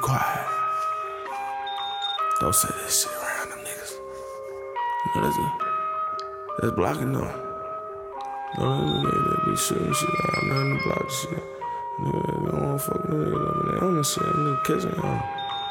quiet. Don't say that shit around them niggas. You know that's blocking though. No, that be shooting shit out. Nothing to block shit. Nigga, they don't wanna fuck with niggas. They on this shit. Nigga catching y'all.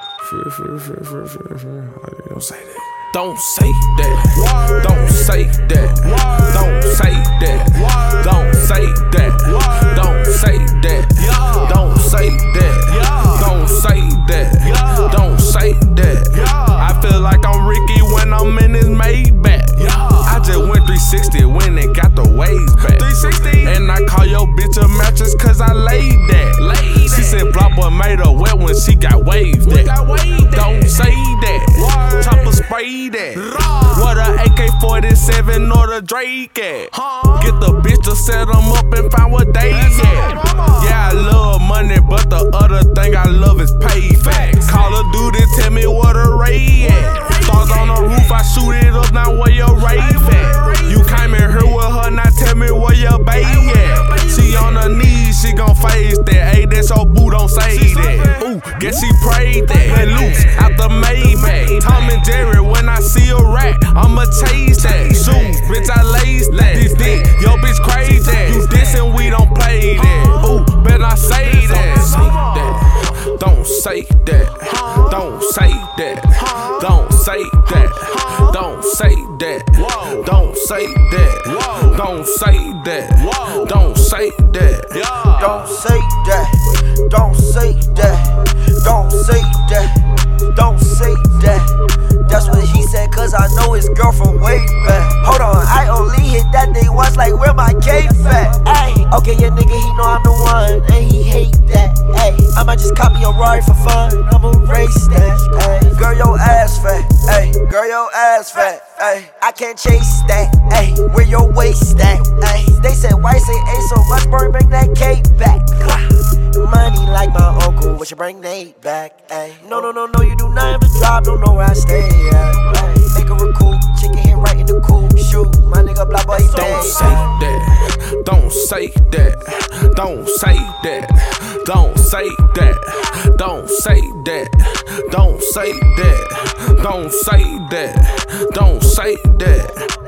Free. Don't say that. Don't say that. Don't say that. Don't say that. Don't say that. Don't say that. Don't say that. Don't say that. Don't say that. I feel like I'm Ricky when I'm in this Maybach. I just went 360 when it got the waves back. 360. And I call your bitch a mattress cause I laid that. She said Block Boy made her wet when she got waved that. Don't say that. Chopper spray that. What a AK-47 or the Drake at. Get the bitch to set them up and find what they at. Yeah, I love money, but the other thing I love is payback. Call of Duty, tell me what a ray at. Stars on the roof, I shoot it up, now where your rave at? You came in here with her, now tell me where your baby at. She on her knees, she gon' face that. Ayy, that's your boo, don't say that. Ooh, guess she prayed that. And loose out the Maybach. Tom and Jerry, when I see a rat, I'ma chase that. Shoes, bitch, I lace that. This dick, yo bitch crazy. You dissing, we don't play that. Ooh, better not say that. Don't say that. Don't say that. Don't say that. Don't say that. Don't say that. Don't say that. Don't say that. Don't say that. Don't say that. Don't say that. Don't say that. That's what he said, cause I know his girl from way back. Hold on, I only hit that thing once, like where my cape at? Ay, okay, yeah, nigga, he know I'm the one, and he hate that. Ay, I might just copy a Rari for fun, I'ma race that. Ay, girl, your ass fat. Ay, girl, your ass fat. Ay, I can't chase that. Ay, where your waist at? Ay, they said, why say ain't so much, bring that cake back. Money like my uncle, what you bring Nate back? Ay, no, you do not have to drive, don't know where I stay. Ay, make her recoup, chicken hit right in the coop. Shoot, my nigga Block Boy, he don't say that. Don't say that. Don't say that. Don't say that. Don't say that. Don't say that. Don't say that. Don't say that.